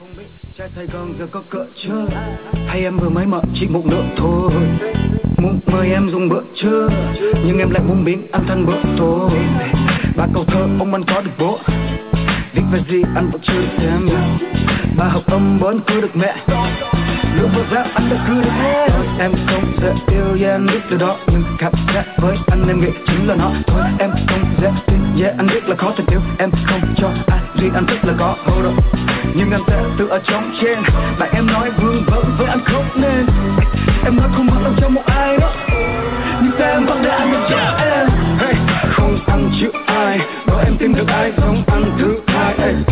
Không biết trai Sài Gòn giờ có cỡ chưa, hay em vừa mới mở chỉ một nửa thôi. Muốn mời em dùng bữa trưa, nhưng em lại muốn biến ăn thành bữa tối. Ba câu thơ ông anh có được bố, viết về gì anh vẫn chưa được xem. Ba học âm vẫn cứ được mẹ, lúc vừa rap anh đã cứ được hết. Em không dễ yêu, yeah anh biết từ đó, nhưng cảm giác với anh em nghĩ chính là nó. Thôi em không dễ tin, yeah anh biết là khó tình yêu. Em không cho ai riêng anh rất là có hold up, nhưng anh sẽ tự ở trong trên. Bạn em nói vương vấn với anh không nên, em nói không mất lòng cho một ai đó, nhưng sao em vẫn để anh được cho em. Hey, không ăn chịu ai, bảo em tìm được ai giống anh thứ hai. Hey,